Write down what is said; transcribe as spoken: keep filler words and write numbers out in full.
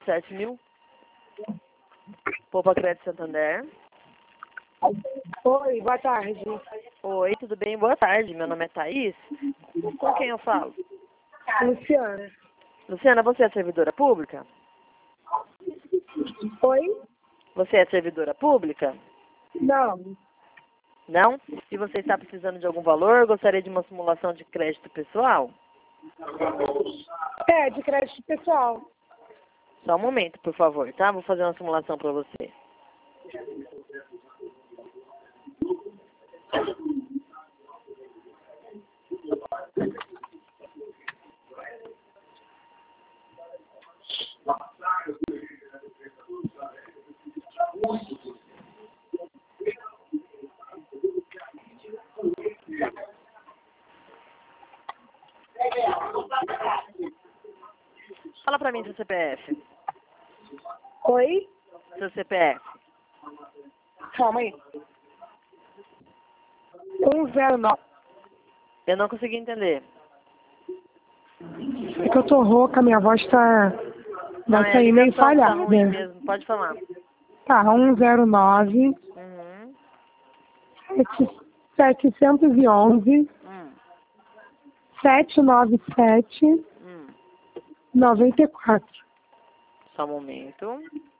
sete mil. Poupa Crédito Santander. Oi, boa tarde. Oi, tudo bem? Boa tarde. Meu nome é Thaís. Com quem eu falo? Luciana. Luciana, você é servidora pública? Oi? Você é servidora pública? Não. Não? E você está precisando de algum valor? Gostaria de uma simulação de crédito pessoal? É, de crédito pessoal. Só um momento, por favor, tá? Vou fazer uma simulação para você. Fala pra mim seu C P F. Oi? Seu C P F. Calma aí. um zero nove. Eu não consegui entender. É que eu tô rouca, minha voz tá... Não, Vai é a sair meio ligação que tá ruim falhada. mesmo. Pode falar. Tá, um zero nove, Uhum. setecentos e onze, Hum. setecentos e noventa e sete, Hum. noventa e quatro. Só um momento.